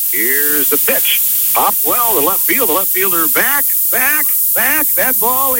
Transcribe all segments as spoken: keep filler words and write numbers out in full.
Here's the pitch. Pop well to left field. The left fielder back, back, back. That ball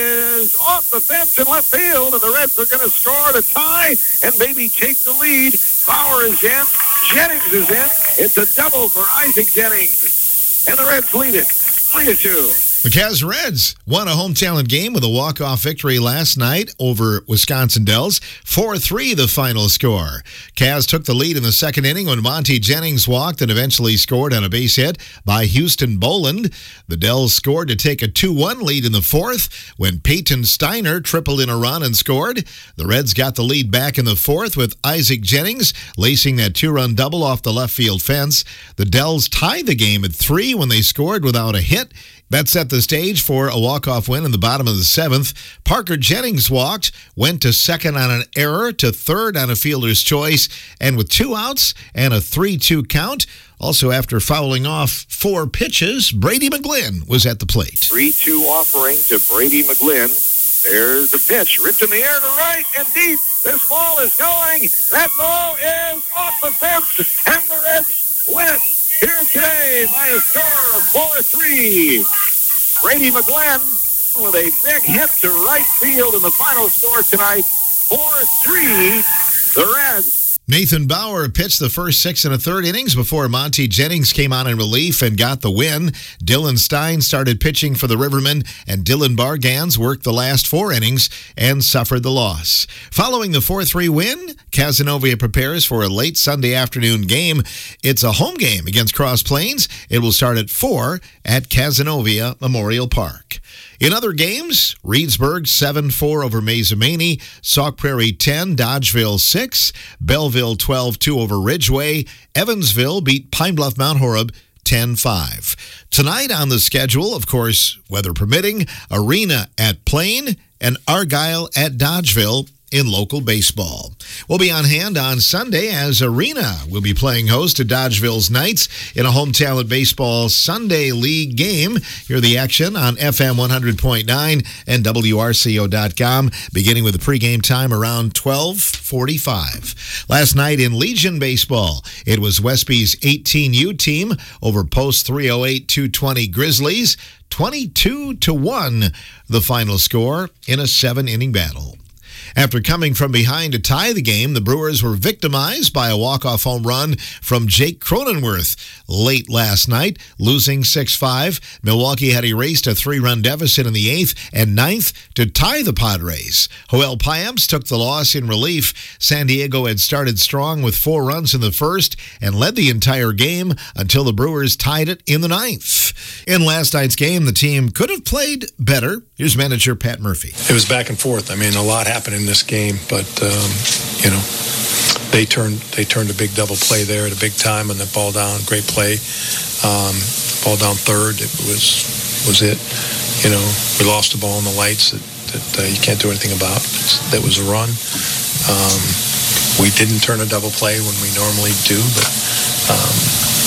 is off the fence in left field, and the Reds are going to score to tie and maybe take the lead. Bauer is in. Jennings is in. It's a double for Isaac Jennings. And the Reds lead it three to two. The Cavs Reds won a home talent game with a walk-off victory last night over Wisconsin Dells. four three the final score. Cavs took the lead in the second inning when Monty Jennings walked and eventually scored on a base hit by Houston Boland. The Dells scored to take a two one lead in the fourth when Peyton Steiner tripled in a run and scored. The Reds got the lead back in the fourth with Isaac Jennings lacing that two-run double off the left field fence. The Dells tied the game at three when they scored without a hit. That set the stage for a walk-off win in the bottom of the seventh. Parker Jennings walked, went to second on an error, to third on a fielder's choice, and with two outs and a three two count, also after fouling off four pitches, Brady McGlynn was at the plate. three two offering to Brady McGlynn. There's the pitch, ripped in the air to right and deep. This ball is going. That ball is off the fence, and the Reds win it here today by a score of four three. Brady McGlynn with a big hit to right field in the final score tonight. four three, the Reds. Nathan Bauer pitched the first six and a third innings before Monty Jennings came on in relief and got the win. Dylan Stein started pitching for the Rivermen, and Dylan Bargans worked the last four innings and suffered the loss. Following the four three win, Cazenovia prepares for a late Sunday afternoon game. It's a home game against Cross Plains. It will start at four at Cazenovia Memorial Park. In other games, Reedsburg seven four over Mazomanie, Sauk Prairie ten, Dodgeville six, Belleville twelve two over Ridgeway, Evansville beat Pine Bluff Mount Horeb ten five. Tonight on the schedule, of course, weather permitting, Arena at Plain and Argyle at Dodgeville in local baseball. We'll be on hand on Sunday as Arena will be playing host to Dodgeville's Knights in a home talent baseball Sunday league game. Hear the action on F M one hundred point nine and W R C O dot com, beginning with the pregame time around twelve forty-five. Last night in Legion baseball, it was Westby's eighteen U team over Post three oh eight two twenty Grizzlies, twenty-two to one the final score in a seven-inning battle. After coming from behind to tie the game, the Brewers were victimized by a walk-off home run from Jake Cronenworth late last night, losing six five. Milwaukee had erased a three-run deficit in the eighth and ninth to tie the Padres. Joel Payamps took the loss in relief. San Diego had started strong with four runs in the first and led the entire game until the Brewers tied it in the ninth. In last night's game, the team could have played better. Here's manager Pat Murphy. It was back and forth. I mean, a lot happened in this game, but um, you know, they turned they turned a big double play there at a big time, and the ball down, great play. Um, ball down third, it was was it. You know, we lost the ball in the lights that, that uh, you can't do anything about. That was a run. Um, we didn't turn a double play when we normally do, but um,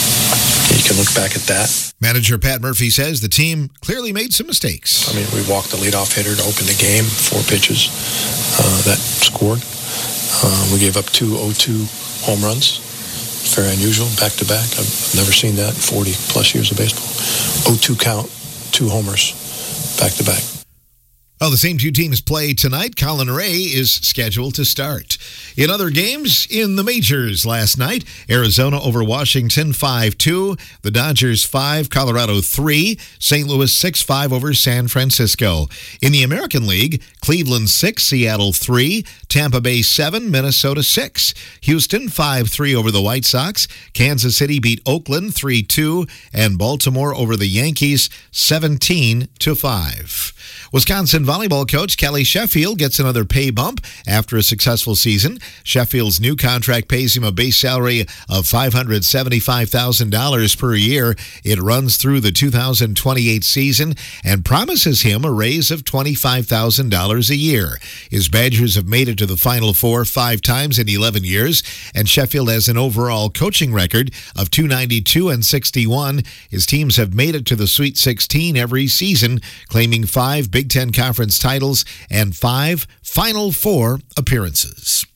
you can look back at that. Manager Pat Murphy says the team clearly made some mistakes. I mean, we walked the leadoff hitter to open the game, four pitches uh, that scored. Uh, we gave up two oh two home runs. Very unusual, back-to-back. I've, I've never seen that in forty-plus years of baseball. oh two count, two homers, back-to-back. Well, the same two teams play tonight. Colin Ray is scheduled to start. In other games in the majors last night, Arizona over Washington five two, the Dodgers five, Colorado three, Saint Louis six five over San Francisco. In the American League, Cleveland six, Seattle three, Tampa Bay seven, Minnesota six, Houston five three over the White Sox, Kansas City beat Oakland three two, and Baltimore over the Yankees seventeen to five. Wisconsin volleyball coach Kelly Sheffield gets another pay bump after a successful season. Sheffield's new contract pays him a base salary of five hundred seventy-five thousand dollars per year. It runs through the two thousand twenty-eight season and promises him a raise of twenty-five thousand dollars a year. His Badgers have made it to the Final Four five times in eleven years, and Sheffield has an overall coaching record of two ninety-two and sixty-one. His teams have made it to the Sweet sixteen every season, claiming five Big Ten Conference titles and five Final Four appearances.